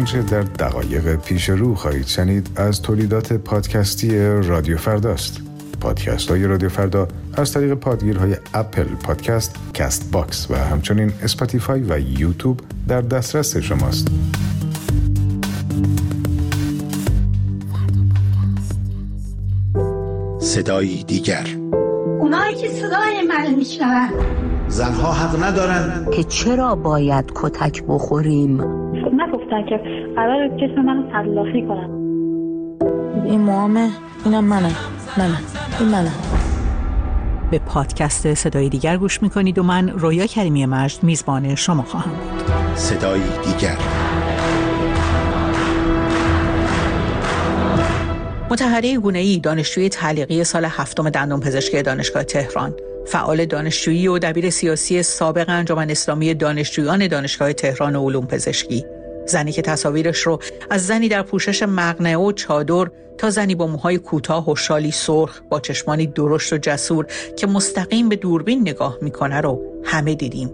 آنچه در دقایق پیش رو خواهید شنید از تولیدات پادکستی رادیو فرداست. پادکست های رادیو فردا از طریق پادگیرهای اپل پادکست، کست باکس و همچنین اسپاتیفای و یوتیوب در دسترس شماست. صدایی دیگر. اونایی که صدای من میشنون زنها حق ندارن که چرا باید کتک بخوریم. نگفتن که قرار جسم منو تلافی کنن. این موامه، اینم منم. به پادکست صدای دیگر گوش میکنید و من رویا کریمی مجد میزبان شما خواهم بود. صدایی دیگر. مطهره گونه‌ای، دانشجوی تعلیقی سال 7 دندانپزشکی دانشگاه تهران، فعال دانشجویی و دبیر سیاسی سابق انجمن اسلامی دانشجویان دانشگاه تهران علوم پزشکی، زنی که تصاویرش رو از زنی در پوشش مقنعه و چادر تا زنی با موهای کوتاه و شالی سرخ با چشمانی درشت و جسور که مستقیم به دوربین نگاه میکنه رو همه دیدیم.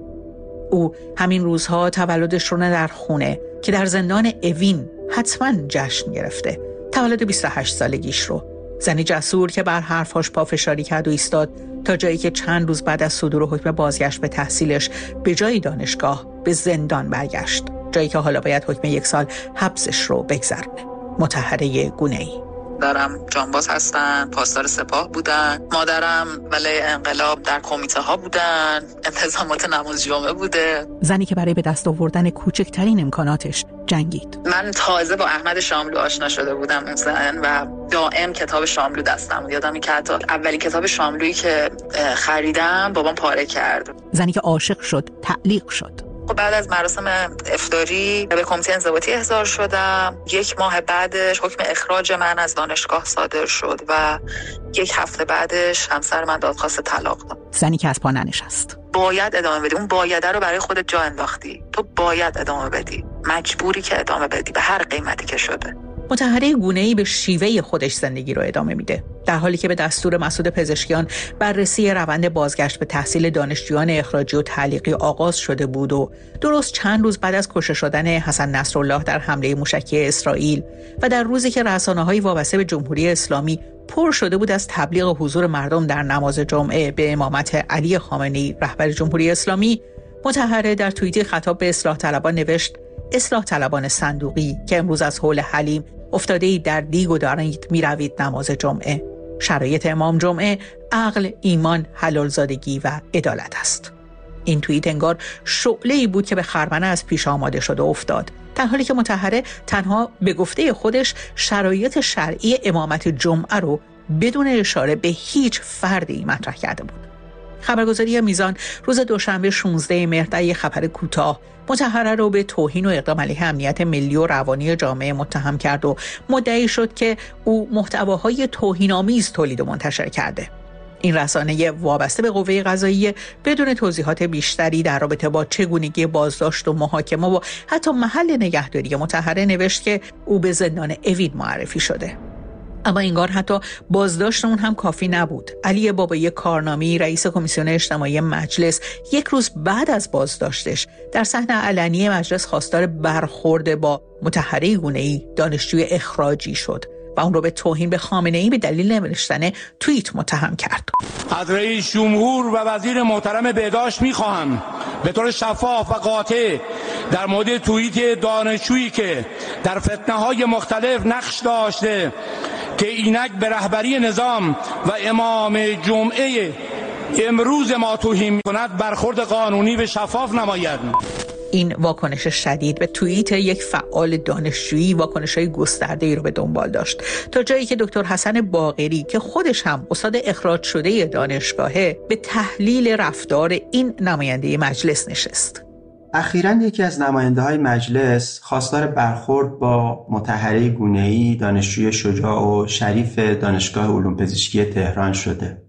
او همین روزها تولدش رو نه در خونه که در زندان اوین حتما جشن گرفته، تولد 28 سالگیش رو. زنی جسور که بر حرفاش پافشاری کرد و ایستاد تا جایی که چند روز بعد از صدور حکم بازگشت به تحصیلش به جای دانشگاه به زندان برگشت، جایی که حالا باید حکم 1 سال حبسش رو بگذرونه. مطهره گونه‌ای. دارم جانباز هستن، پاسدار سپاه بودن، مادرم ولی انقلاب در کمیته ها بودن، انتظامات نماز جمعه بوده. زنی که برای به دست آوردن کوچکترین امکاناتش جنگید. من تازه با احمد شاملو آشنا شده بودم اون سن و دائم کتاب شاملو دستم بود. یادم که حتی اولین کتاب شاملویی که خریدم بابام پاره کرد. زنی که عاشق شد، تعلیق شد. بعد از مراسم افطاری به کمیته انضباطی احضار شدم. 1 ماه بعدش حکم اخراج من از دانشگاه صادر شد و 1 هفته بعدش همسر من دادخواست طلاق داد. زنی که از پا ننشست. باید ادامه بدی. اون بایده رو برای خودت جا انداختی. تو باید ادامه بدی. مجبوری که ادامه بدی به هر قیمتی که شده. مطهره گونه‌ای به شیوه خودش زندگی رو ادامه میده، در حالی که به دستور مسعود پزشکیان بررسی روند بازگشت به تحصیل دانشجویان اخراجی و تعلیقی آغاز شده بود و درست چند روز بعد از کشته شدن حسن نصرالله در حمله موشکی اسرائیل و در روزی که رسانه‌های وابسته به جمهوری اسلامی پر شده بود از تبلیغ حضور مردم در نماز جمعه به امامت علی خامنه‌ای رهبر جمهوری اسلامی، مطهره در توییتی خطاب به اصلاح طلبان نوشت: اصلاح طلبان صندوقی که امروز از حول حلیم افتاده‌اید در دیگ و دارید می‌روید نماز جمعه. شرایط امام جمعه عقل، ایمان، حلالزادگی و عدالت است. این توییت انگار شعله‌ای بود که به خرمنه از پیش آماده شد و افتاد، در حالی که مطهره تنها به گفته خودش شرایط شرعی امامت جمعه رو بدون اشاره به هیچ فردی مطرح کرده بود. خبرگزاری میزان روز دوشنبه 16 مهر در یک خبر کوتاه مطهره رو به توهین و اقدام علیه امنیت ملی و روانی جامعه متهم کرد و مدعی شد که او محتواهای توهین‌آمیز تولید و منتشر کرده. این رسانه وابسته به قوه قضاییه بدون توضیحات بیشتری در رابطه با چگونگی بازداشت و محاکمه و حتی محل نگهداری مطهره نوشت که او به زندان اوین معرفی شده. اما انگار حتی بازداشت اون هم کافی نبود. علی بابایی کارنامی، رئیس کمیسیون اجتماعی مجلس، 1 روز بعد از بازداشتش در صحنه علنی مجلس خواستار برخورد با مطهره گونه‌ای، دانشجوی اخراجی شد و اون رو به توهین به خامنه‌ای به دلیل نوشتن توییت متهم کرد. از رئیس جمهور و وزیر محترم بهداشت می‌خواهم به طور شفاف و قاطع در مورد توییت دانشجویی که در فتنه‌های مختلف نقش داشته که اینک به رهبری نظام و امام جمعه امروز ما توهین می‌کند برخورد قانونی و شفاف نماید. این واکنش شدید به توییت یک فعال دانشجویی واکنش‌های گسترده‌ای رو به دنبال داشت، تا جایی که دکتر حسن باقری که خودش هم استاد اخراج شده دانشگاهه به تحلیل رفتار این نماینده مجلس نشست. اخیراً یکی از نماینده‌های مجلس خواستار برخورد با مطهره گونه‌ای، دانشجوی شجاع و شریف دانشگاه علوم پزشکی تهران شده.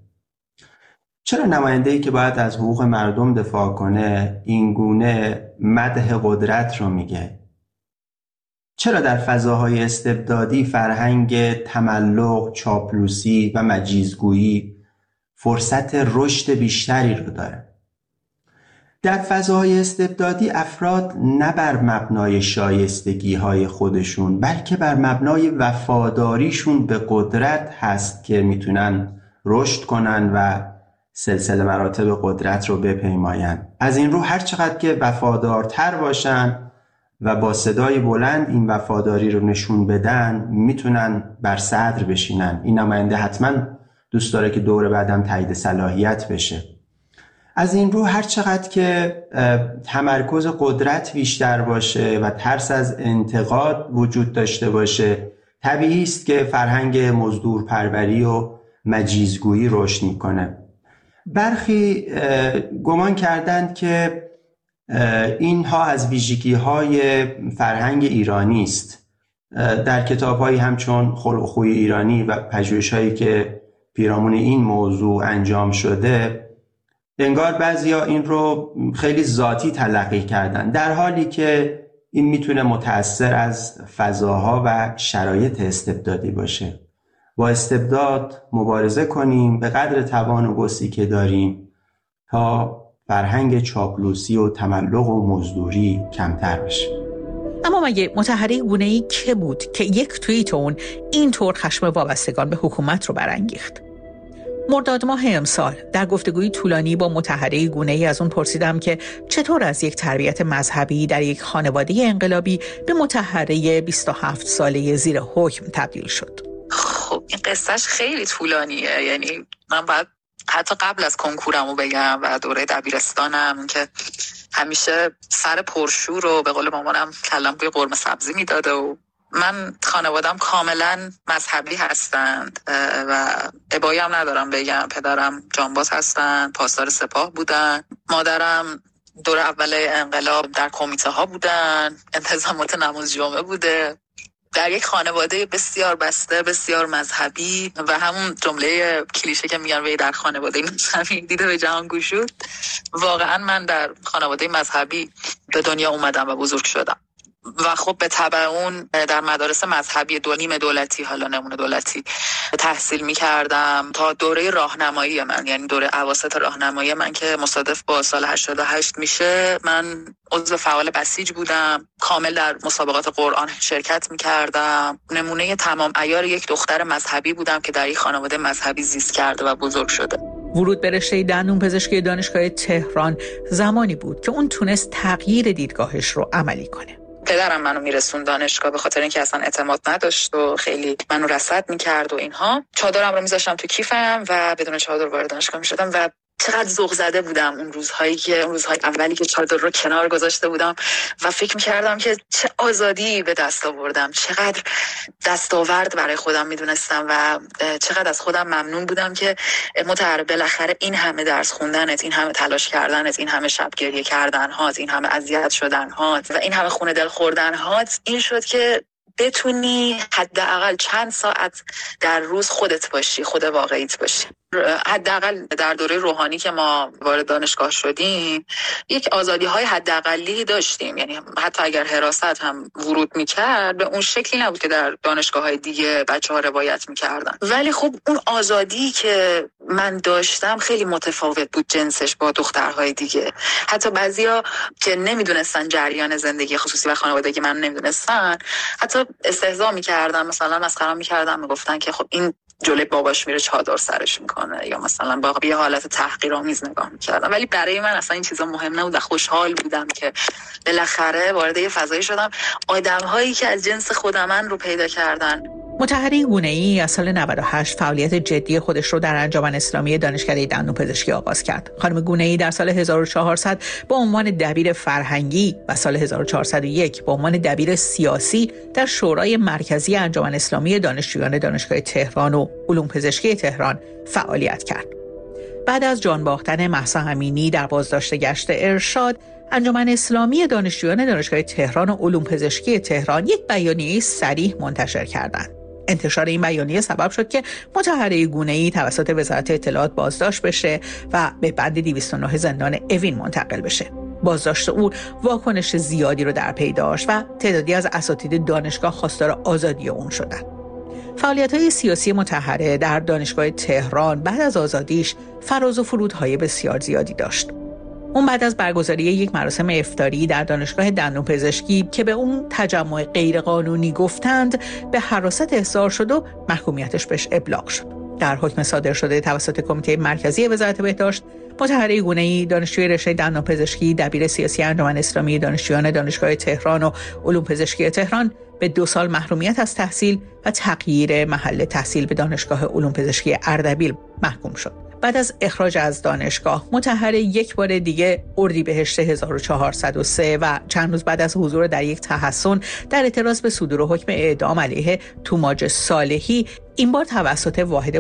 چرا نماینده‌ای که باید از حقوق مردم دفاع کنه این گونه مدح قدرت رو میگه؟ چرا در فضاهای استبدادی فرهنگ تملق، چاپلوسی و مجیزگویی فرصت رشد بیشتری رو داره؟ در فضاهای استبدادی افراد نه بر مبنای شایستگی‌های خودشون بلکه بر مبنای وفاداریشون به قدرت هست که میتونن رشد کنن و سلسله مراتب قدرت رو بپیماین. از این رو هر چقدر که وفادارتر باشن و با صدای بلند این وفاداری رو نشون بدن میتونن بر صدر بشینن. این نماینده حتما دوست داره که دور بعدم تایید صلاحیت بشه. از این رو هر چقدر که تمرکز قدرت بیشتر باشه و ترس از انتقاد وجود داشته باشه، طبیعی است که فرهنگ مزدور پروری و مجیزگویی رشد میکنه. برخی گمان کردند که اینها از ویژگی‌های فرهنگ ایرانی است. در کتاب‌هایی همچون خلق و خوی ایرانی و پژوهش‌هایی که پیرامون این موضوع انجام شده، انگار بعضیا این رو خیلی ذاتی تلقی کردن، در حالی که این میتونه متأثر از فضاها و شرایط استبدادی باشه. با استبداد مبارزه کنیم به قدر توان و وسعی که داریم تا فرهنگ چاپلوسی و تملق و مزدوری کمتر بشه. اما مگه مطهری گونه‌ای که بود که یک توییت اون اینطور خشم وابستگان به حکومت رو برانگیخت؟ مرداد ماه امسال در گفتگوی طولانی با مطهری گونه‌ای از اون پرسیدم که چطور از یک تربیت مذهبی در یک خانواده انقلابی به مطهری 27 ساله زیر حکم تبدیل شد. خب این قصهش خیلی طولانیه، یعنی من باید حتی قبل از کنکورمو بگم و دوره دبیرستانم که همیشه سر پرشور رو به قول مامانم کلم بوی قرمه سبزی میداده و من خانوادم کاملا مذهبی هستند و ابایی هم ندارم بگم. پدرم جانباز هستند، پاسدار سپاه بودن، مادرم دور اول انقلاب در کمیته ها بودن، انتظامات نماز جمعه بوده. در یک خانواده بسیار بسته، بسیار مذهبی و همون جمله کلیشه که میگن وی در خانواده مذهبی دیده به جهان گشود. واقعا من در خانواده مذهبی به دنیا اومدم و بزرگ شدم و خب به تبع اون در مدارس مذهبی نیمه دولتی، حالا نمونه دولتی، تحصیل می‌کردم تا دوره راهنمایی من، یعنی دوره اواسط راهنمایی من که مصادف با سال 88 میشه. من عضو فعال بسیج بودم، کامل در مسابقات قرآن شرکت می‌کردم. نمونه تمام عیار یک دختر مذهبی بودم که در یک خانواده مذهبی زیست کرده و بزرگ شده. ورود به رشته دندون پزشکی دانشگاه تهران زمانی بود که اون تونست تغییر دیدگاهش رو عملی کنه. پدرم منو میرسون دانشگاه به خاطر اینکه اصلا اعتماد نداشت و خیلی منو رصد میکرد و اینها. چادرم رو میذاشتم تو کیفم و بدون چادر وارد دانشگاه میشدم و چقدر ذوق زده بودم اون روزهای اولی که چادر رو کنار گذاشته بودم و فکر میکردم که چه آزادی به دست آوردم، چقدر دستاورد برای خودم میدونستم و چقدر از خودم ممنون بودم که بالاخره این همه درس خوندنت، این همه تلاش کردنت، این همه شب گریه کردنهات، این همه اذیت شدنهات و این همه خون دل خوردنهات این شد که بتونی حداقل چند ساعت در روز خودت باشی، خود واقعیت باشی. حداقل در دوره روحانی که ما وارد دانشگاه شدیم یک آزادی‌های حداقلی داشتیم، یعنی حتی اگر حراست هم ورود می‌کرد به اون شکلی نبود که در دانشگاه‌های دیگه بچه‌ها روایت می‌کردن. ولی خب اون آزادی که من داشتم خیلی متفاوت بود جنسش با دخترهای دیگه. حتی بعضیا که نمی‌دونستن جریان زندگی خصوصی و خانوادگی من نمی‌دونستن، حتی استهزا می‌کردن، مثلا مسخره می‌کردن، میگفتن که خب این جلوی باباش میره چادر سرش میکنه یا مثلا با یه حالت تحقیرآمیز نگاه میکردم. ولی برای من اصلا این چیزا مهم نبود. خوشحال بودم که بالاخره وارد یه فضایی شدم آدم‌هایی که از جنس خودم رو پیدا کردن. مطهری گونه‌ای از سال 98 فعالیت جدی خودش رو در انجمن اسلامی دانشکده دندون پزشکی آغاز کرد. خانم گونه‌ای در سال 1400 به عنوان دبیر فرهنگی و سال 1401 به عنوان دبیر سیاسی در شورای مرکزی انجمن اسلامی دانشجویان دانشگاه تهران و علوم پزشکی تهران فعالیت کرد. بعد از جان باختن مهسا امینی در بازداشت گشت ارشاد، انجمن اسلامی دانشجویان دانشگاه تهران و علوم پزشکی تهران یک بیانیه صریح منتشر کردند. انتشار این بیانیه سبب شد که مطهری گونه‌ای توسط وزارت اطلاعات بازداشت بشه و به بند 209 زندان اوین منتقل بشه. بازداشت او واکنش زیادی رو در پی داشت و تعدادی از اساتید دانشگاه خواستار آزادی اون شدند. فعالیت‌های سیاسی مطهره در دانشگاه تهران بعد از آزادیش فراز و فرودهای بسیار زیادی داشت. اون بعد از برگزاری یک مراسم افطاری در دانشگاه دندانپزشکی که به اون تجمع غیرقانونی گفتند به حراست احضار شد و محکومیتش بهش ابلاغ شد. در حکم صادر شده توسط کمیته مرکزی وزارت بهداشت، مطهره گونه‌ای دانشجوی رشته دندانپزشکی دبیر سیاسی انجمن اسلامی دانشجویان دانشگاه تهران و علوم پزشکی تهران به 2 سال محرومیت از تحصیل و تغییر محل تحصیل به دانشگاه علوم پزشکی اردبیل محکوم شد. بعد از اخراج از دانشگاه، مطهره یک بار دیگه اردیبهشت 1403 و چند روز بعد از حضور در یک تحصن در اعتراض به صدور حکم اعدام علیه توماج صالحی، این بار توسط واحد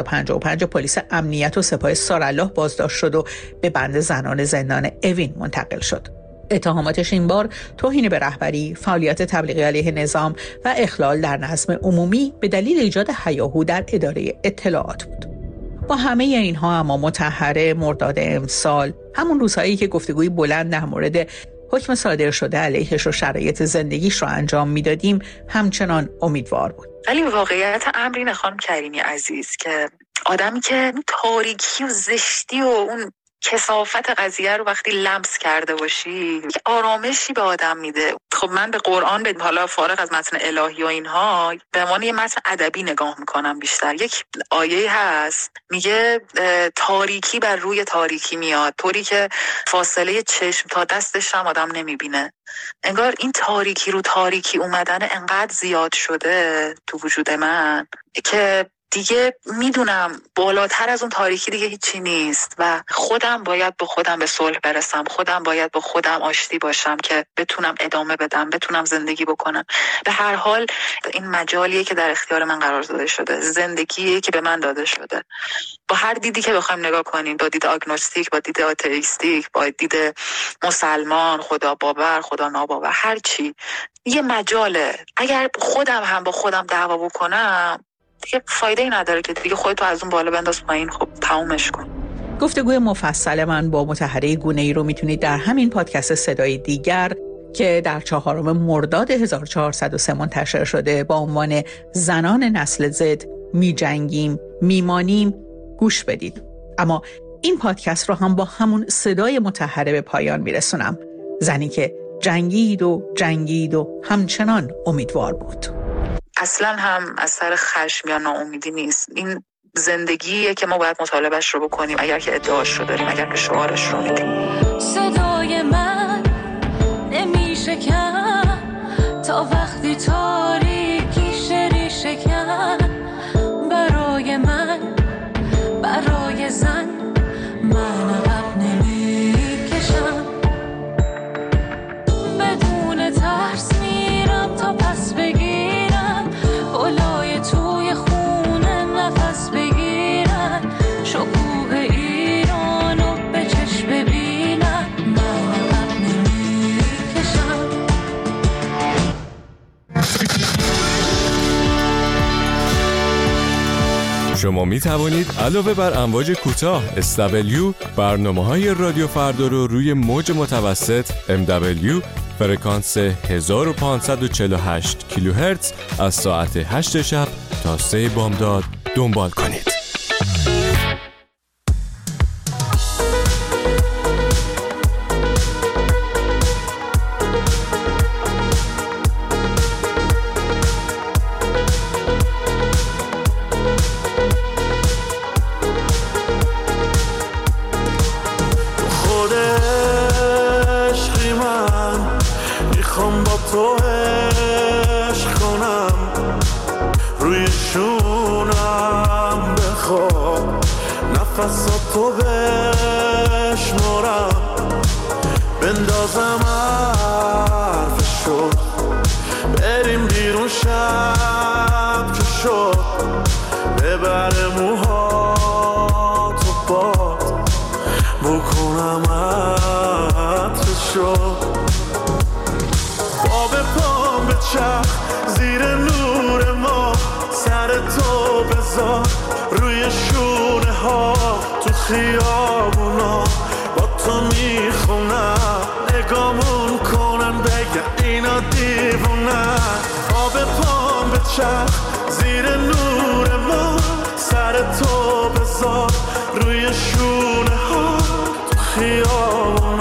555 پلیس امنیت و سپاه سارالله بازداشت شد و به بند زنان زندان اوین منتقل شد. اتهاماتش این بار توهین به رهبری، فعالیت تبلیغی علیه نظام و اخلال در نظم عمومی به دلیل ایجاد هیاهو در اداره اطلاعات بود. با همه اینها اما مطهره مرداد امسال، همون روزهایی که گفتگوی بلند در مورد حکم صادر شده علیهش و شرایط زندگیش رو انجام میدادیم، همچنان امیدوار بود. ولی واقعیت امر اینه خانم کریمی عزیز که آدمی که تاریکی و زشتی و اون کثافت قضیه رو وقتی لمس کرده باشی، که آرامشی به آدم میده. خب من به قرآن، به حالا فارغ از متن الهی و اینها، به عنوان یه متن ادبی نگاه میکنم بیشتر. یک آیه هست میگه تاریکی بر روی تاریکی میاد، طوری که فاصله چشم تا دستش هم آدم نمیبینه. انگار این تاریکی رو تاریکی اومدن انقدر زیاد شده تو وجود من که دیگه میدونم بالاتر از اون تاریکی دیگه هیچی نیست و خودم باید با خودم به صلح برسم، خودم باید با خودم آشتی باشم که بتونم ادامه بدم، بتونم زندگی بکنم. به هر حال این مجالیه که در اختیار من قرار داده شده، زندگیه که به من داده شده. با هر دیدی که بخوایم نگاه کنیم، با دید آگنوستیک، با دید آتئیستیک، با دید مسلمان، خدا باور، خدا ناباور، هر چی یه مجاله. اگر خودم هم با خودم دعوا بکنم دیگه فایده ای نداره که دیگه خودتو از اون بالا بنداز پایین، خب تمومش کن. گفتگوی مفصل من با مطهره گونه‌ای رو میتونید در همین پادکست صدای دیگر که در 4 مرداد 1403 منتشر شده با عنوان زنان نسل زد میجنگیم میمانیم گوش بدید. اما این پادکست رو هم با همون صدای مطهره به پایان میرسونم، زنی که جنگید و همچنان امیدوار بود. اصلا هم از سر خشم یا ناامیدی نیست. این زندگیه که ما باید مطالبهش رو بکنیم، اگر که ادعاش رو داریم، اگر که شعارش رو میدیم. صدای من نمیشه کم تا وقتی تاریکی شری شکن، برای من، برای زن، من عقب نمیکشم، بدون ترس میرم تا پس بگیرم، بالای توی خونه نفس بگیرم، شکوه ایرانو به چشم ببینم، من عقب نمیکشم. شما می توانید علاوه بر امواج کوتاه SW برنامه‌های رادیو فردا رو روی موج متوسط MW فرکانس 1548 کیلوهرتز از ساعت 8 شب تا 3 بامداد دنبال کنید. تو عشق کنم، روی شونم بخواب، نفساتو بشمارم، بندازم حرفشو، بریم بیرون شب که شد، ببره موهاتو باد، بکنم عطرشو، آب پام به چرخ زیر نور ما، سر تو بذار روی شونه ها، تو خیابونا با تو میخونم، نگامون کنن بگن اینا دیوونن، آب پام به چرخ زیر نور ما، سر تو بذار روی شونه ها، تو خیابونا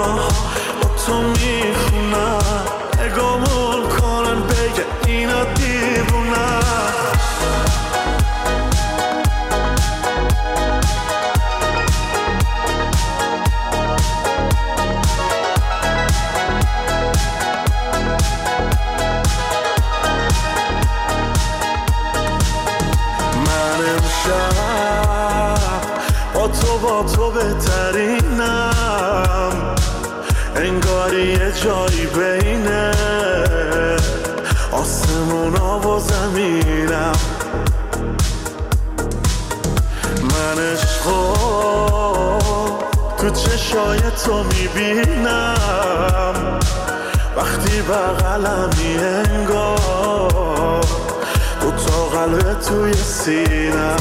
شب با تو بهترینم، انگاری یه جایی بینه آسمونا و زمینم. من عشقو تو چشای تو میبینم، وقتی بغلمی انگار دو تا قلب توی سینم،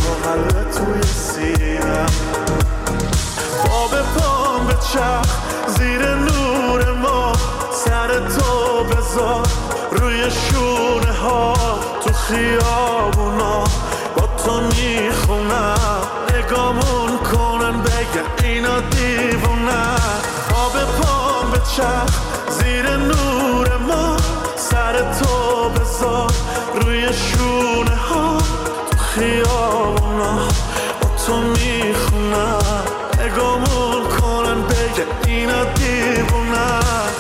پا به پام به چرخ زیر نور ما، سر تو بذار روی شونه ها، تو خیابونا با تو میخونم، نگامون کنن بگن اینا دیوونه. پا به پام به چرخ زیر نور ما، سر تو بذار روی شونه ها، تو خیابونا با تو میخونم، نگامون کنن بگن اینا دیوونه.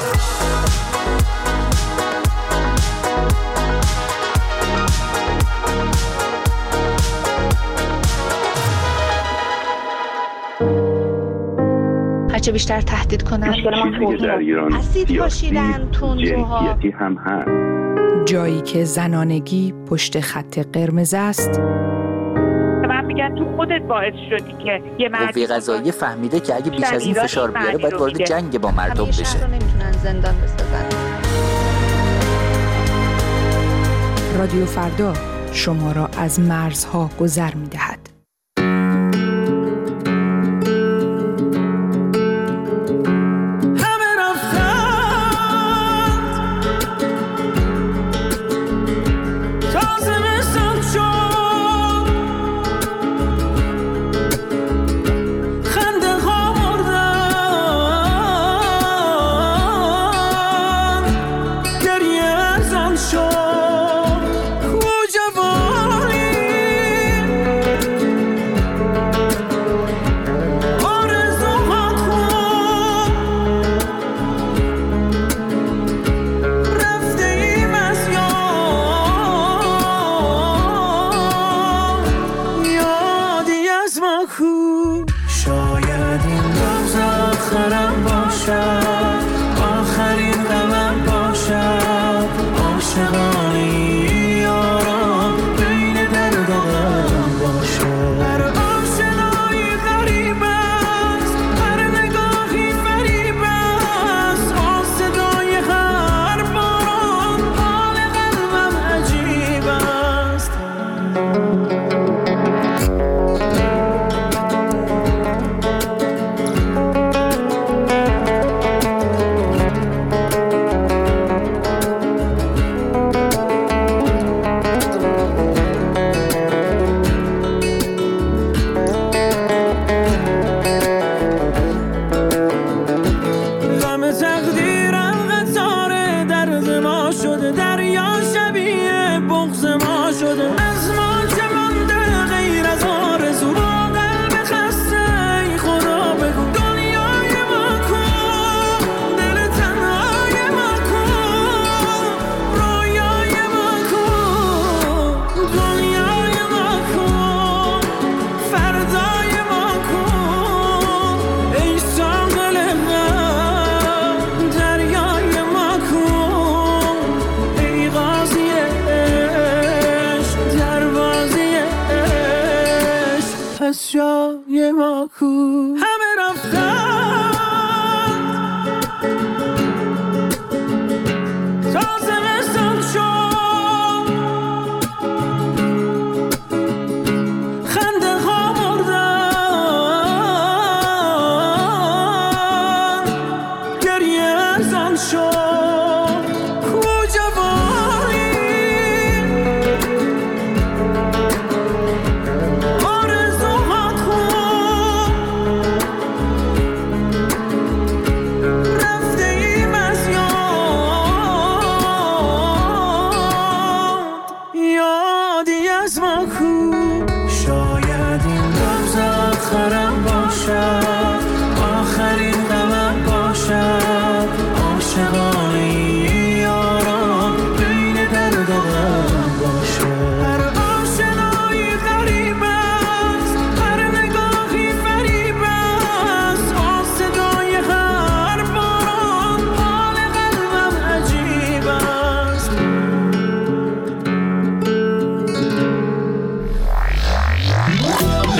هرچه بیشتر تهدید کنن در ایران اسید پاشیدن تندروها هم هست. جایی که زنانگی پشت خط قرمز است. من میگن تو خودت باعث شدی که یه قوه قضاییه فهمیده که اگه بیش از این فشار بیاره باید وارد جنگ با مردم بشه. شهر رو نمیتونن زندان بسازن. رادیو فردا شما را از مرزها گذر می‌دهد. جای ما کو همه رفتن تا زمستان شد خنده ها مردن گریه ارزان شد کو جوانی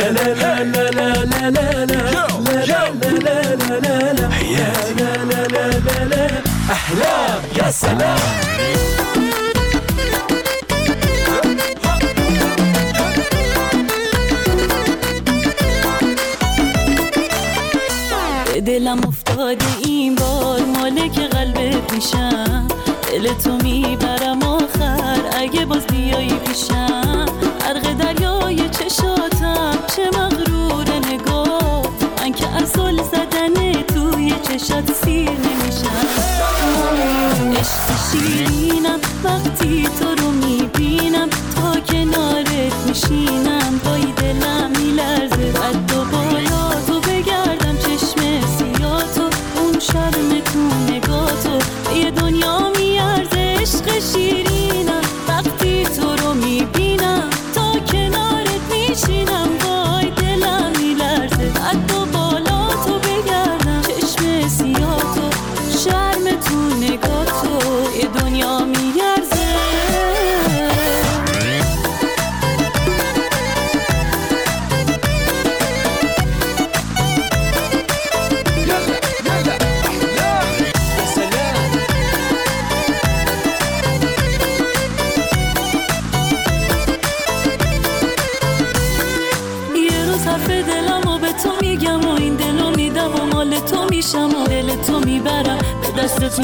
احلام يا سلام دلم افتاده این بار مالک قلبت میشم دل تو میبرم آخر اگه باز بیایی پیشم غرق دریای چشاتم چه مغرور نگاه من که از زل زدن توی چشات سیر نمیشم عشق شیرینم وقتی تو رو میبینم تا کنارت میشینم پای دلم میلرزه قد و بالا تو بگردم چشم سیاتو اون شرم تو نگاتو یه دنیا میارزه عشق شیرینم وقتی تو رو میبینم تا کنارت میشینم وای دلم میلرزه قد و بالا تو بگردم چشم سیاتو شرم تو نگاتو یه دنیا میارزه تو میشم و دل تو میبرم به دستت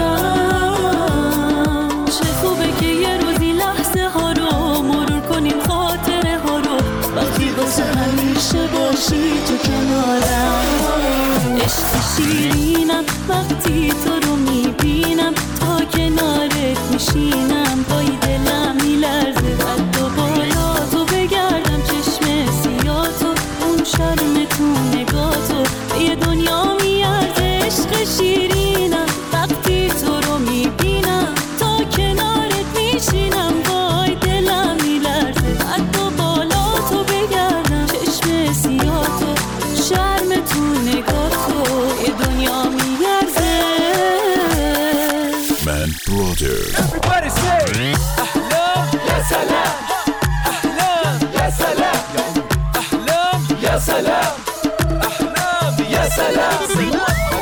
میارم چه خوبه که یه روزی لحظه ها رو مرور کنیم خاطره ها رو وقتی واسه همیشه باشی تو کنارم عشق شیرینم وقتی تو رو میبینم تا کنارت میشینم پای دلم میلرزه قد و بالا تو بگردم چشم سیاتو اون شرم تو نگاتو یه دنیا میارزه عشق شیرینم وقتی تو رو میبینم تا کنارت میشینم وای دلم میلرزه قد و بالا تو بگردم چشم سیاتو شرم تو نگاتو یه دنیا میارزه من برادر Everybody say احلام یا سلام احلام یا سلام احلام یا سلام يا سلام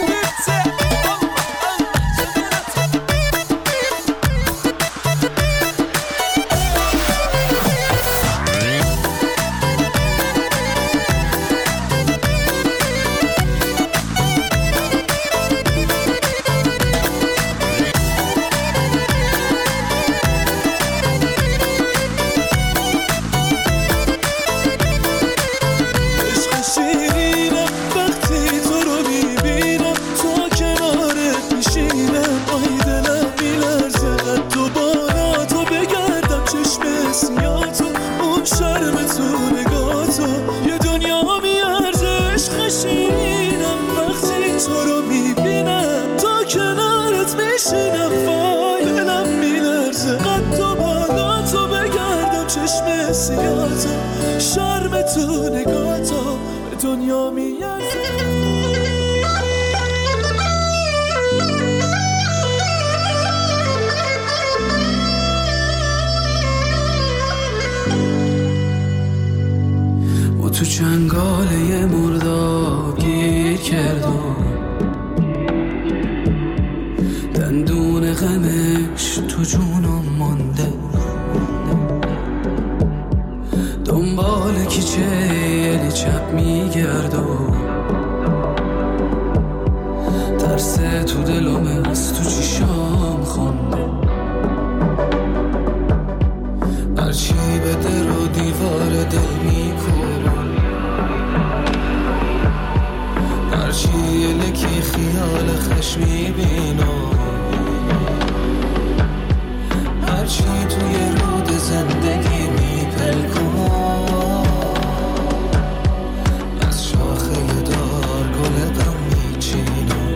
شرم تو نگاتو به دنیا میارزه و تو چنگاله مرداب گیر کردم دندون غمش تو جونم مانده دنبال کیچه چپ میگردم ترس تو دلم از تو چیشام خونده هرچی به در و دیوار دل میکنم هرچی یه لکی خیال خش میبینم هرچی توی رود زندگی میپلکم از شاخه دار گل غم میچینم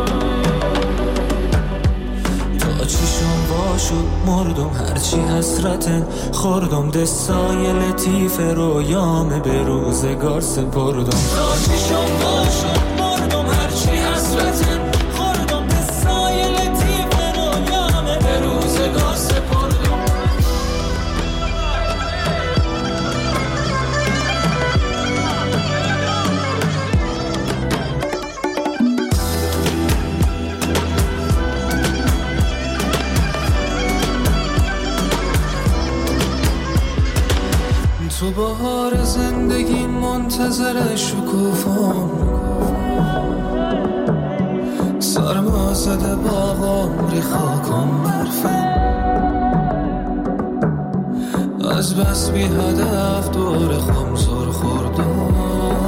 تا چیشم باشد مردم هرچی حسرتن خوردم دستای لطیف رویام به روزگار سپردم تا چیشم باشد مردم هرچی حسرتن خوردم دستای لطیف رویام به روزگار سپردم. 1 زمین منتظر شکوفام، سرما زده باغام ری خاکام برفم، از بس بی هدف دور خم زور خوردم،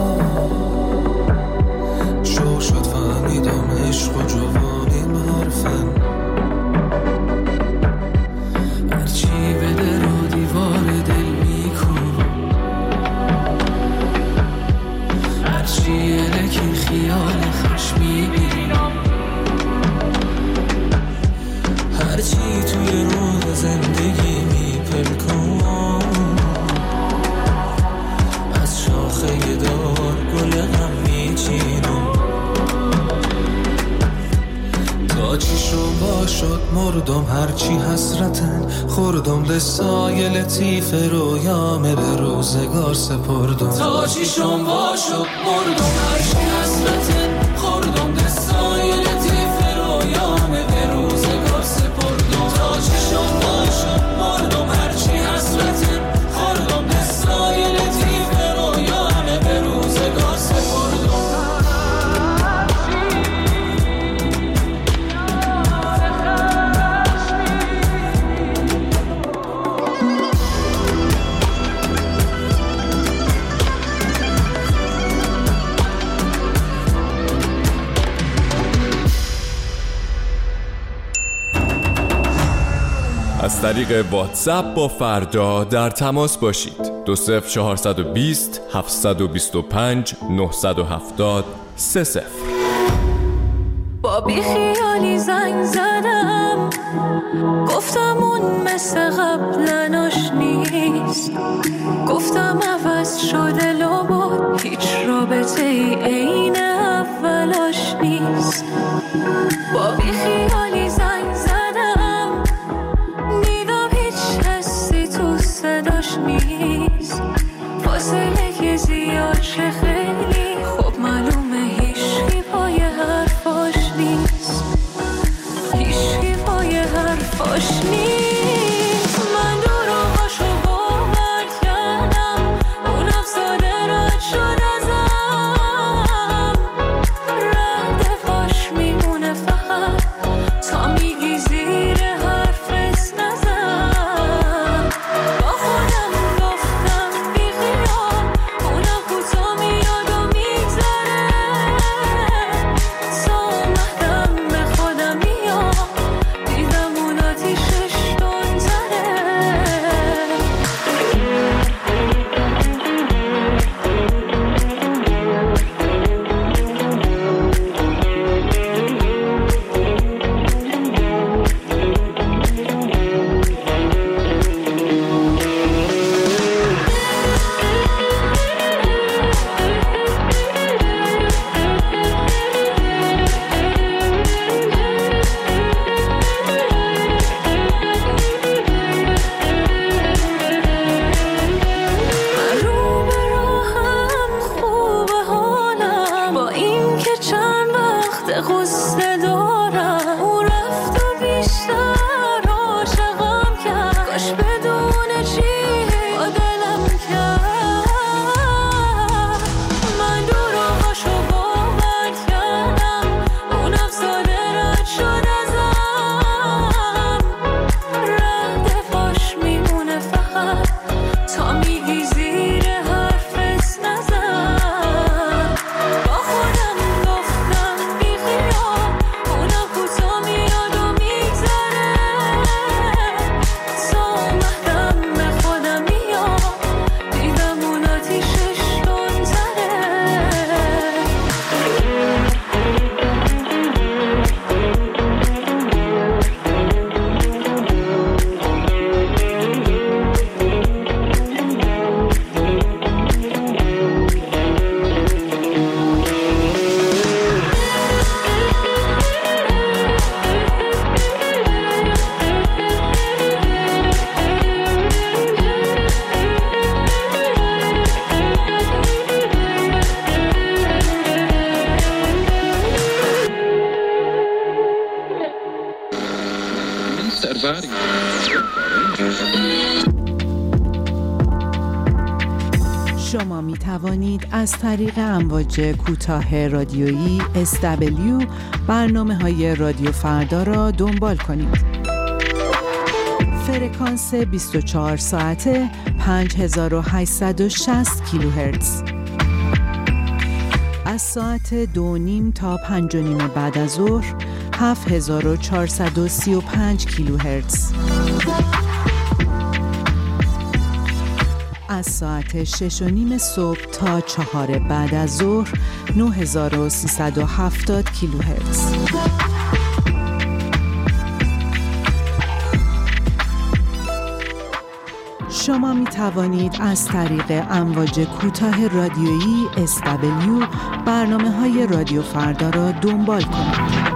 شو شد فهمیدم عشق و جوانیم حرفن، هرچی بده رو دیوار دل میکن، هرچی الکی خیال خشم میبینم، هرچی توی روح زندگی میپلکم، از شاخه دار گل غم میچینم، تا چیشم باشد مردم هرچی حسرتن خوردم، دستای لطیف رویامه به روزگار سپردم، تا چیشم باشد مردم هرچی حسرتن خوردم، دستای لطیف رویامه به روزگار سپردم، تا چیشم باشد مردم هرچی حسرتن خوردم، دستای لطیف رویامه به روزگار سپردم. از طریق واتساپ با فردا در تماس باشید. 20420 725 970 30. با بیخیالی زنگ زدم، گفتم اون مثل قبلناش نیست، گفتم عوض شده لابد هیچ رابطه ای عین اولاش نیست. با بیخیالی زنگ زدم، دیدم هیچ حسی تو صداش نیست، فاصله که زیاد شه خیلی خوب معلومه هیچی پای حرفاش نیست، هیچی پای حرفاش نیست. من دروغاشو باور کردم، اون افساده رد شد ازم، رد پاش میمونه توانید از طریق امواج کوتاه رادیویی SW برنامه‌های رادیو فردا را دنبال کنید. فرکانس 24 ساعته 5860 کیلوهرتز. از ساعت 2:30 تا 5:30 بعد از ظهر 7435 کیلوهرتز. از ساعت 6:30 صبح تا 4 بعد از ظهر 9370 کیلوهرتز. شما می توانید از طریق امواج کوتاه رادیویی SW برنامه‌های رادیو فردا را دنبال کنید.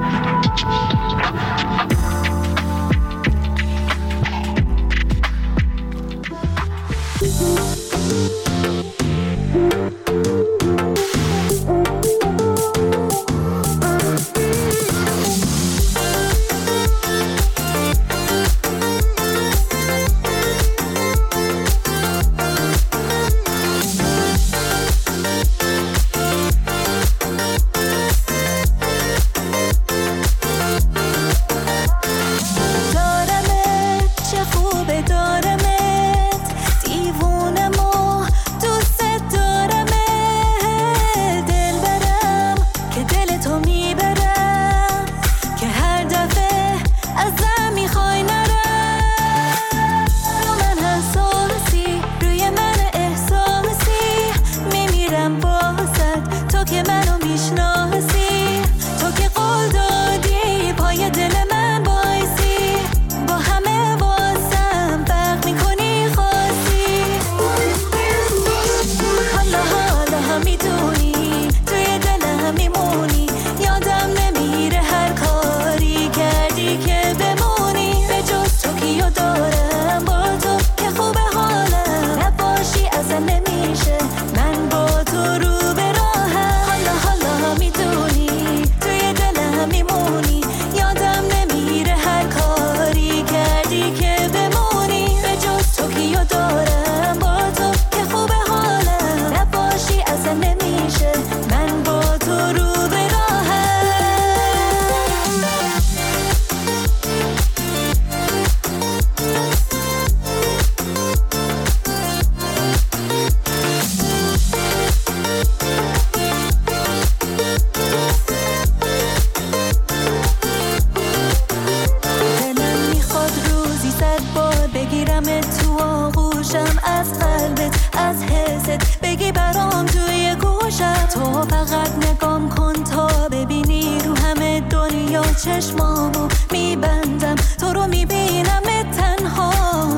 چشمامو میبندم تو رو میبینم تنها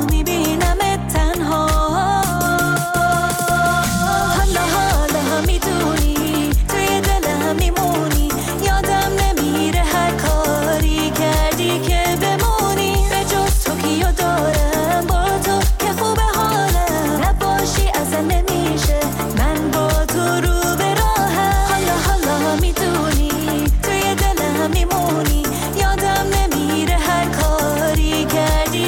حالا میدونی توی دلم میمونی یادم نمیره هر کاری کردی که بمونی به جز تو کیو دارم با تو که خوبه حالم نباشی ازم نمیشه من با تو رو به راهم حالا میدونی توی دلم میمونی یادم نمیره هر کاری کردی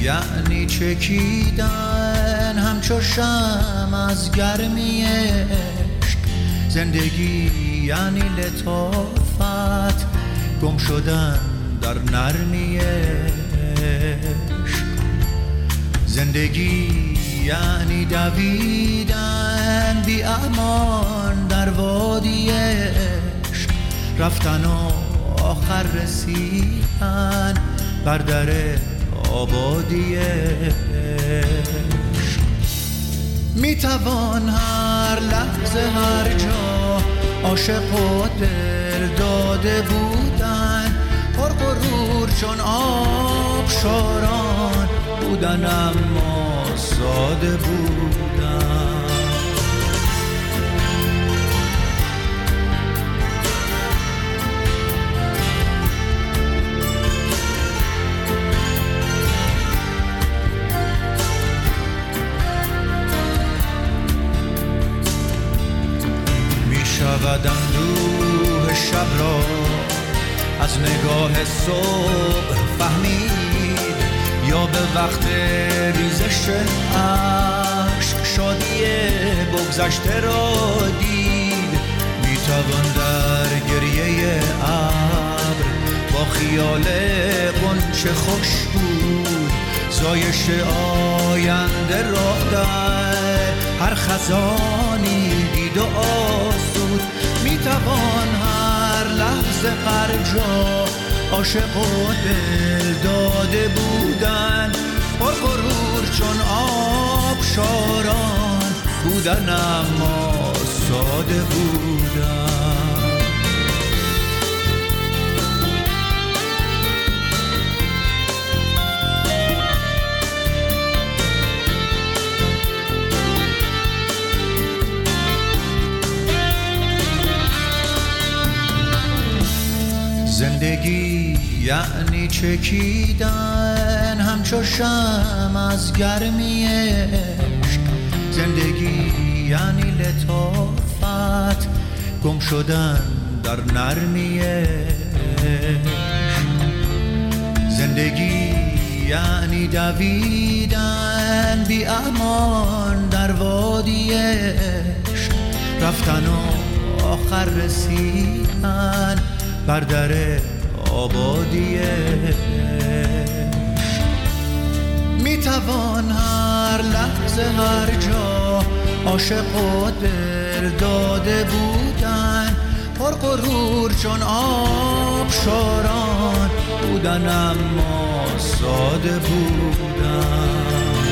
یعنی چکیدن همچو شمع از گرمی عشق. زندگی یعنی لطافت گم شدن در نرمی عشق. زندگی یعنی دویدن بی امان در وادی عشق. رفتن و آخر رسیدن بر در آبادی عشق. میتوان هر لحظه هر جا عاشق و دل داده بودن، پر غرور چون آبشاران بودن اما ساده بودن. شود اندوه شب را از نگاه صبح فهمید، یا به وقت ریزش عشق شادی بگذشته را دید. میتوان در گریه ابر با خیال غنچه خوش بود، زایش آینده را در هر خزانی دید و آسود. میتوان هر لحظه هر جا عاشق و دل داده بودن، پر غرور چون آبشاران بودن اما ساده بودن. زندگی یعنی چکیدن همچو شمع از گرمی عشق. زندگی یعنی لطافت گم شدن در نرمی عشق. زندگی یعنی دویدن بی امان در وادی عشق. رفتن و آخر رسیدن بر در آبادی عشق. میتوان هر لحظه هر جا عاشق و دل داده بودن، پر غرور چون آبشاران بودن اما ساده بودن.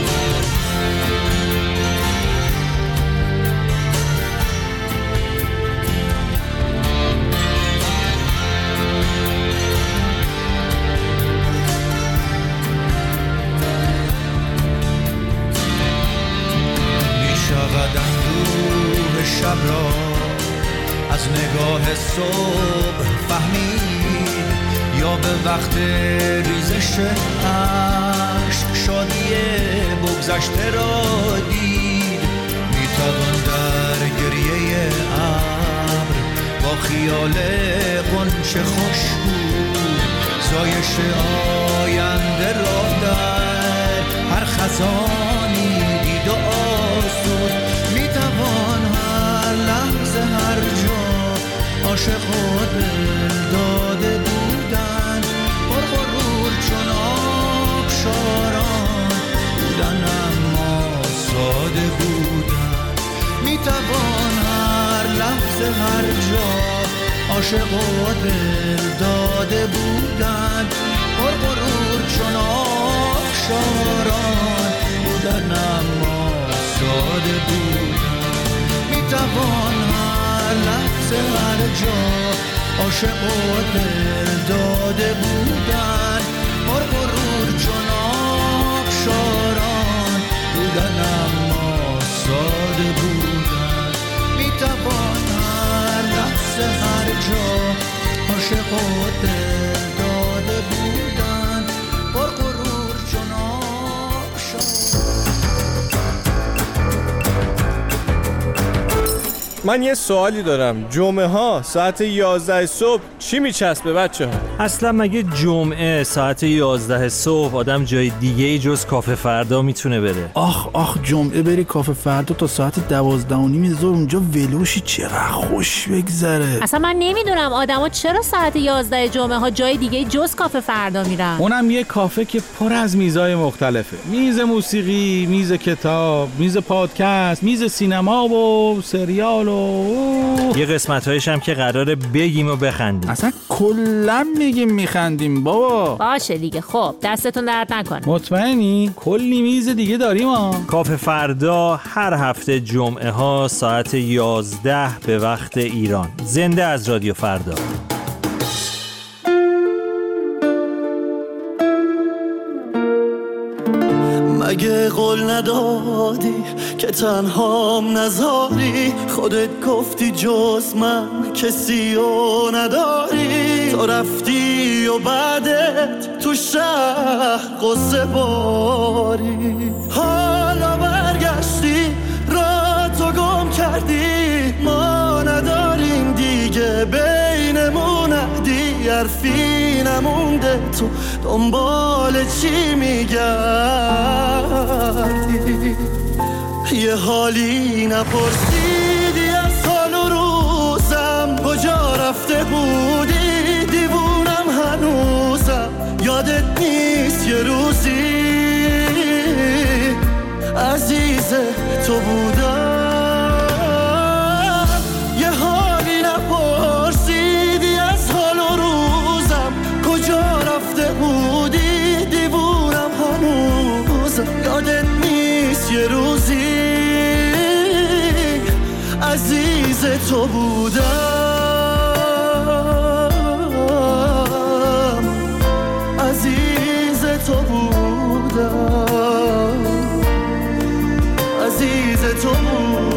شب را از نگاه صبح فهمید، یا به وقت ریزش عشق شادی بگذشته را دید. میتوان در گریه ابر با خیال غنچه خوش بود، زایش آینده را در هر خزانی دید و آسود. میتوان لحظه هر جا عاشق و دل داده بودن، پر غرور چون آبشاران بودن اما ساده بودن. میتوان هر لحظه هر جا عاشق و دل داده بودن، پر غرور چون آبشاران بودن اما ساده بودن. میتوان هر لحظه هر جا عاشق و دل داده بودن، پر غرور چون آبشاران بودن اما ساده بودن. میتوان هر لحظه هر جا عاشق و دل داده بودن، پر غرور چون آبشاران. من یه سوالی دارم. جمعه ها ساعت 11 صبح چی میچسبه بچه ها؟ اصلا مگه جمعه ساعت 11 صبح آدم جای دیگه جز کافه فردا میتونه بره؟ آخ جمعه بری کافه فردا تا ساعت 12:30 ظهر اونجا ولوشی چقدر خوش بگذره. اصلا من نمیدونم آدما چرا ساعت 11 جمعه ها جای دیگه جز کافه فردا میرن. اونم یه کافه که پر از میزای مختلفه. میز موسیقی، میز کتاب، میز پادکست، میز سینما و سریال و یه قسمت‌هایش هم که قراره بگیم و بخندیم. اصلا کلا میگیم میخندیم بابا. باشه دیگه. خب دستتون درد نکنه. مطمئنی؟ کلی میز دیگه داریم ها. کافه فردا هر هفته جمعه ها ساعت 11 به وقت ایران. زنده از رادیو فردا. مگه قول ندادی که تنهام نذاری؟ خودت گفتی جز من کسی رو نداری. تو رفتی و بعدت تو شهر قصه باری. حالا برگشتی را تو گم کردی. ما نداریم دیگه بینمون عهدی. حرفی نمونده تو دنبال چی میگردی؟ یه حالی نپرسیدی از حال و روزم. کجا رفته بودی؟ دیوونم هنوزم. یادت نیست یه روزی عزیز تو بودم. یه حالی نپرسیدی از حال و روزم. کجا رفته بودی؟ دیوونم هنوزم. یادت نیست یه روزی عزیز تو بودم. عزیز تو بودم. عزیز تو بودم.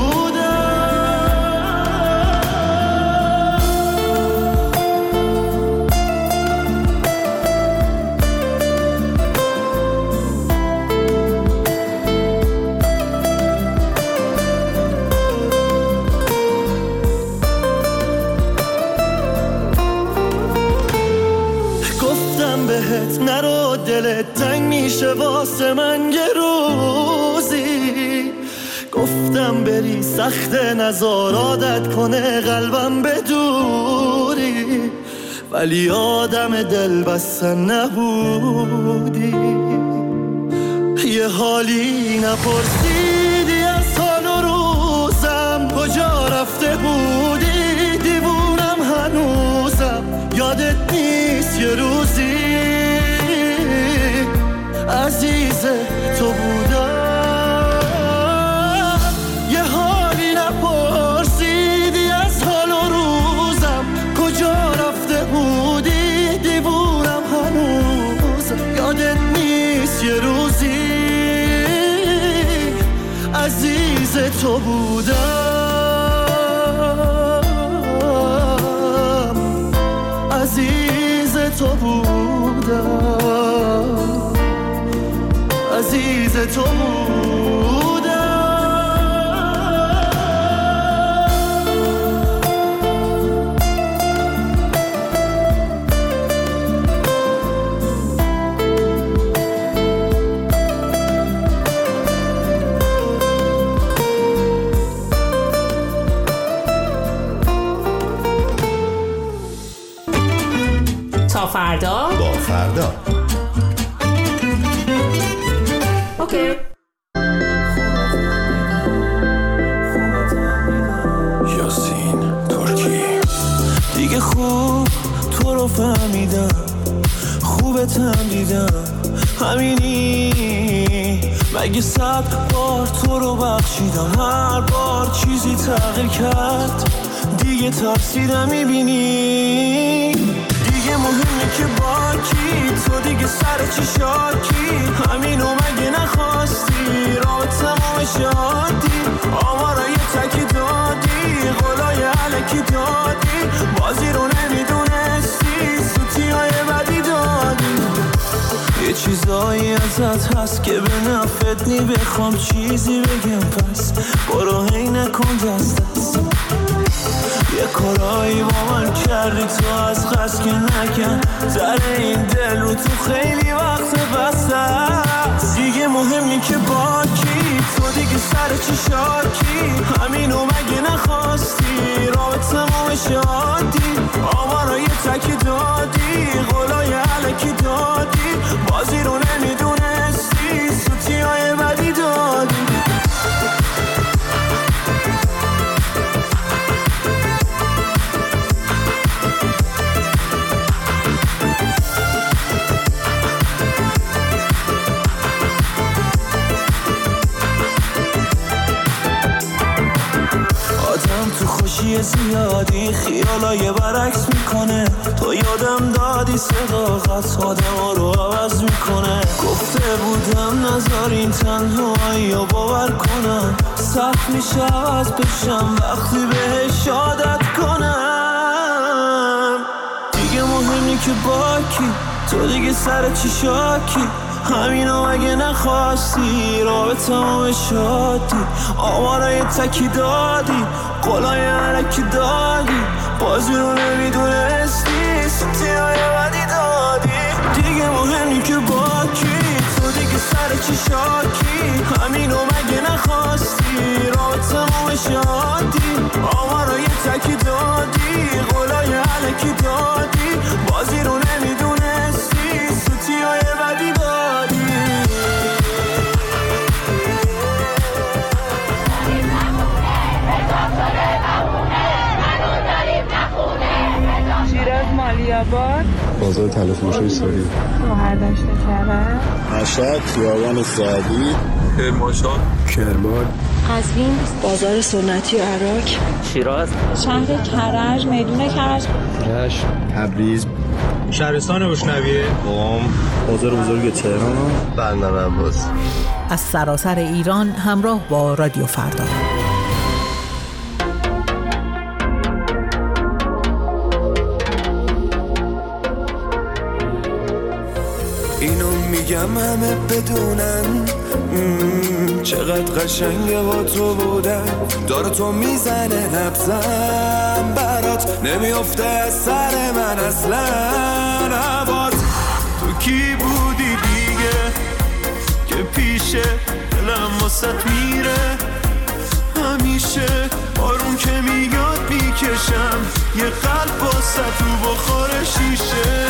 بهت نرو دلت تنگ میشه واسه من یه روزی. گفتم بری سخت نزار عادت کنه قلبم بدوری. ولی آدم دل بستن نبودی. یه حالی نپرسیدی از حال و روزم. کجا رفته بودی؟ دیوونم هنوزم. یادت نیست یه روزی عزیز تو بودم. یه حالی نپرسیدی از حال و روزم. کجا رفته بودی؟ دیوونم هنوزم. یادت نیست یه روزی عزیز تو بودم. عزیز تو بودم. عزیز تو بودم. تا فردا با فردا. اوکی. یاسین ترکی. دیگه خوب تو رو فهمیدم. خوبتم دیدم. همینی مگه 100 بار تو رو بخشیدم. هر بار چیزی تغییر کرد. دیگه تفسیر میبینی. دیگه مهمه که با کی. تو دیگه سر چی شاکی. همینو مگه نخواستی. راه تمام شادی. آمارای تکی دادی. قولای علکی دادی. بازی رو نمیدونستی. سوتی های بدی دادی. یه چیزایی ازت هست که به نفت نی بخوام چیزی بگم پس برو هی نکن دست دست یه کارایی با من کردی تو از قصد که نکن در این دل رو تو خیلی وقت بسته است دیگه مهمی که با کی تو دیگه سر چی شاکی همینو مگه نخواستی رابطمو شادی آمارا یه تکی دادی قولای علکی دادی بازی رو نمیدونستی سوتی های بدی دادی تو خوشی زیادی خیالای برعکس میکنه تو یادم دادی صداقت آدم رو عوض میکنه گفته بودم نذارین تنهایی رو باور کنم سخت میشه عوض بشم وقتی بهش عادت کنم دیگه مهمی که با کی تو دیگه سر چی شاکی همینو مگه نخواستی رابطمو به شادی آمارای تکی دادی قولای علکی دادی بازی رو نمیدونستی سوتی های بدی دادی دیگه مهمی که با کی تو دیگه سر چی شاکی همینو مگه نخواستی رابطمو به شادی آمارای تکی دادی قولای علکی دادی بازی رو نمیدونستی سوتی های بدی دادی شیراز مالیاباد بازار تلفروشی سوری گوهر داشته کرد مشهد خیابان سعدی کرمانشاه کرمان قزوین بازار سنتی عراق شیراز شهر کرج میدون کرج رشت تبریز شهرستان روشنویه قم بازار بزرگ تهران بندر عباس از سراسر ایران همراه با رادیو فردا. اینو میگم همه بدونن چقدر قشنگه با تو بودن داره تو میزنه نبزم برات نمیافته از سر من اصلا عباد تو کی بودی دیگه که پیشه دلم واسط میره همیشه آروم که میگاد میکشم یه قلب واسط تو بخور شیشه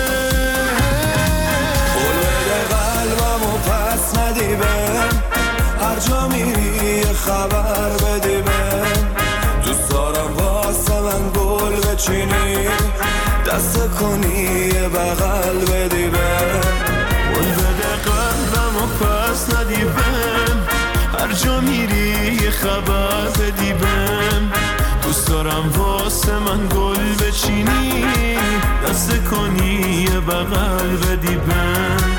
قلبمو پس ندی بهم هر جا میری یه خبر بدی بهم دوست دارم واسه من گل بچینی دست کنی یه بغل بدی بهم گل بده قلبمو پس ندی بهم هر جا میری یه خبر بدی بهم دوست دارم واسه من گل بچینی دست کنی یه بغل بدی بهم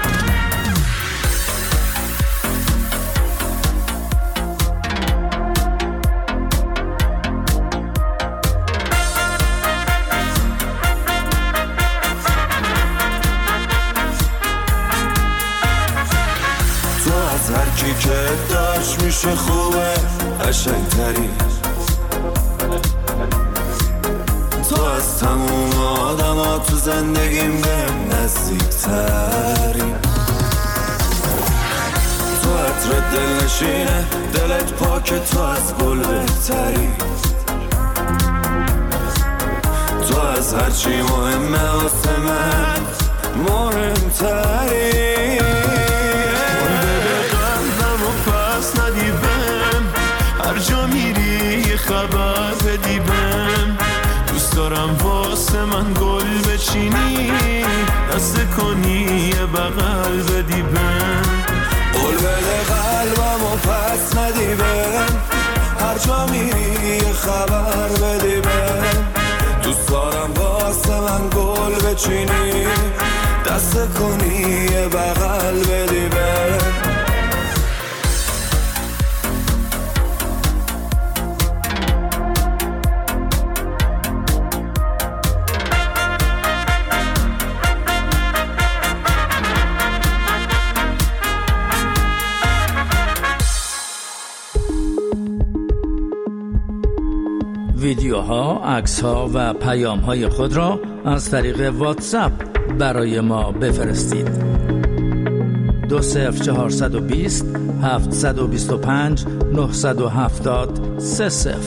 که داشت میشه خوبه قشنگتری تو از تموم آدم ها تو زندگیم بهم نزدیکتری تو عطر دل نشینه دلت پاکه تو از گل بهتری تو از هرچی مهمه واسه من مهمتری هر جا میری یه خبر بدی بهم دوست دارم واسه من گل بچینی دست کنی یه بغل بدی بهم قول بده قلبمو پس ندی بهم هر جا میری یه خبر بدی بهم دوست دارم واسه من گل بچینی دست کنی یه بغل بدی بهم ویدیوها، عکس‌ها و پیام‌های خود را از طریق واتساپ برای ما بفرستید. 20420 725 970 30.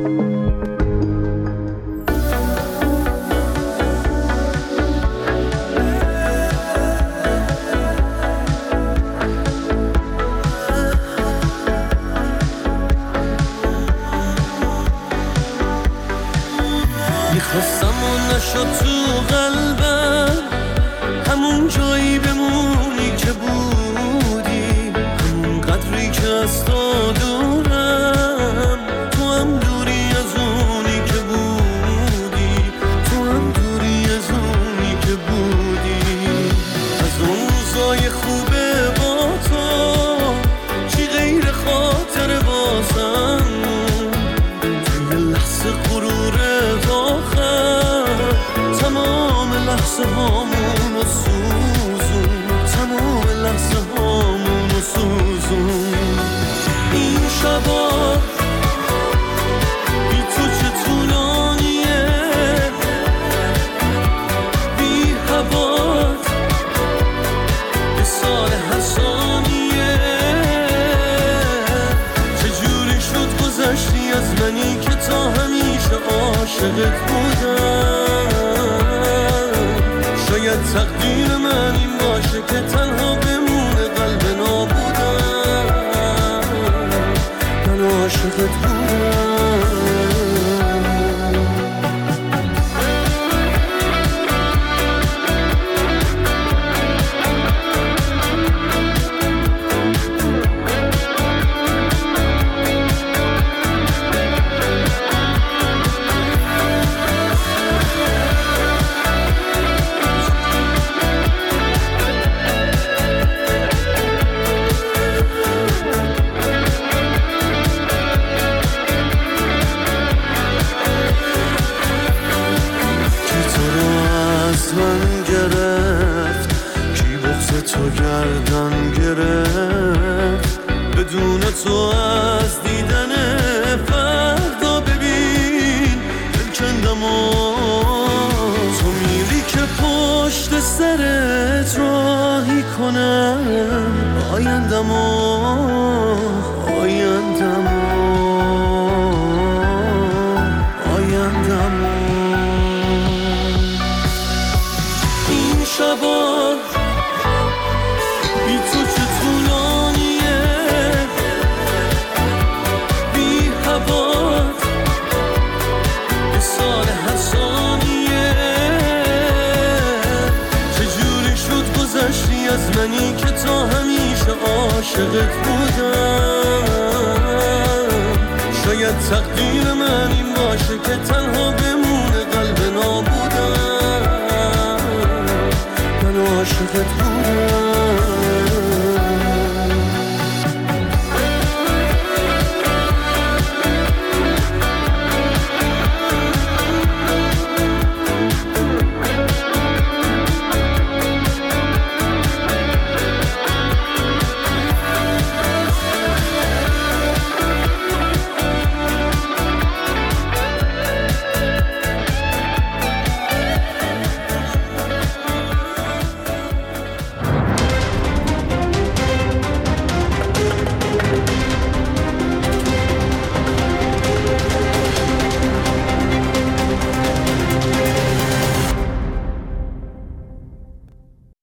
میخواستم و نشد تو قلبم، همون جایی بمونی که بودی، همون قدری که از تو دورم، تو هم دوری از اونی که بودی، تو هم دوری از اونی که بودی. از اون روزای خوبه با تو چی غیر خاطر بازم، توی لحظه غرورت آخر تمام لحظه هامونو سوزون، تمام لحظه هامونو سوزون. این شبا بی تو چه طولانیه، بی هوات به سال حسانیه. چجوری شد گذشتی از منی که تا همیشه عاشقت بودم. شاید تقدیر من این باشه که تنها بمونه قلب نابودم. من عاشقت بودم. تو گردن گرفت بدون تو از دیدن فردا. ببین دلکندم و تو میری که پشت سرت راهی کنم آیندم و آیندم آیندم. این شبا بی تو چه طولانیه، بی هوات به سال حسانیه. چجوری شد گذشتی از منی که تا همیشه عاشقت بودم. شاید تقدیر من این باشه که تنها بمونه قلب نابودم. من عاشقت بودم.